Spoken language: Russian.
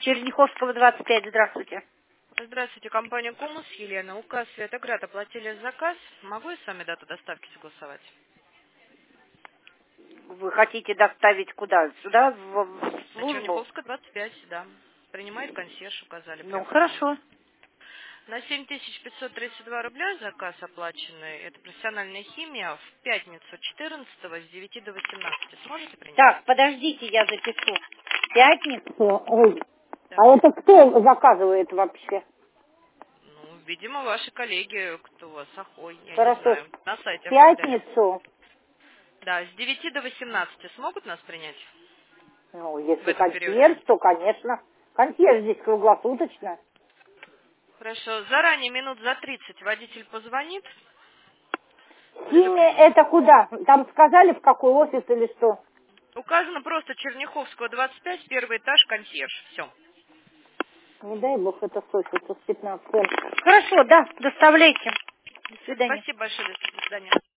Черняховского, 25. Здравствуйте. Здравствуйте, компания Комус, Елена. Указ Светоград оплатили заказ. Могу я с вами дату доставки согласовать? Вы хотите доставить куда? Сюда, в На службу? Черняховская, 25, да. Принимает консьерж, указали. Ну, хорошо. На 7532 рубля заказ оплаченный. Это профессиональная химия. В пятницу 14 с 9 до 18. Сможете принять? Так, подождите, я запишу. Пятницу. Ой. Да. А это кто заказывает вообще? Ну, видимо, ваши коллеги, кто у вас, Ахой, я не Хорошо. знаю. На сайте оформляли. Пятницу. Да, с 9 до 18 смогут нас принять Ну, в если этом периоде? консьерж, то, конечно. Консьерж здесь круглосуточно. Хорошо. Заранее минут за 30 водитель позвонит. Химия это куда? Там сказали, в какой офис или что? Указано просто Черняховского, 25, первый этаж, консьерж. Все. Не дай бог, это с офиса с 15. Хорошо, да, доставляйте. До свидания. Спасибо большое. До свидания.